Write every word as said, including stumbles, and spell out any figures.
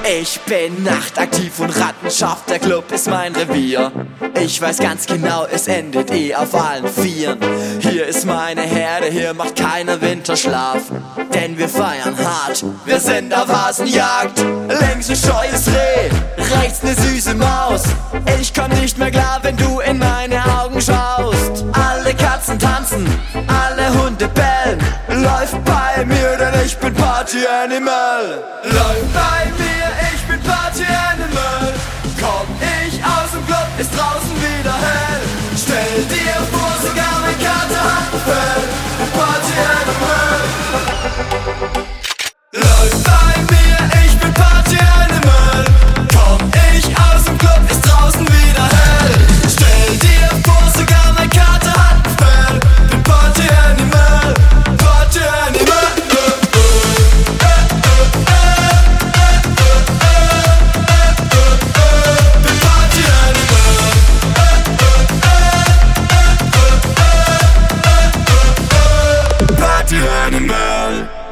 Ich bin nachtaktiv und Rattenschaft, der Club ist mein Revier. Ich weiß ganz genau, es endet eh auf allen Vieren. Hier ist meine Herde, hier macht keiner Winterschlaf. Denn wir feiern hart, wir sind auf Hasenjagd. Links ein scheues Reh, rechts ne süße Maus. Ich komm nicht mehr klar, wenn du in meine Augen schaust. Alle Katzen tanzen, alle Hunde bellen. Läuft bei mir, denn ich bin Party Animal. Läuft bei mir, ich bin Party Animal. Komm ich aus dem Club, ist draußen wieder hell. Stell dir vor, sogar mein Kater hat ein Fell. Party Animal. Läuft bei mir, ich bin Party Animal. Komm ich aus dem Club, ist draußen wieder hell. Stell dir vor, sogar mein Kater hat ein Fell. Bin Party Animal, Party Animal. Party Animal.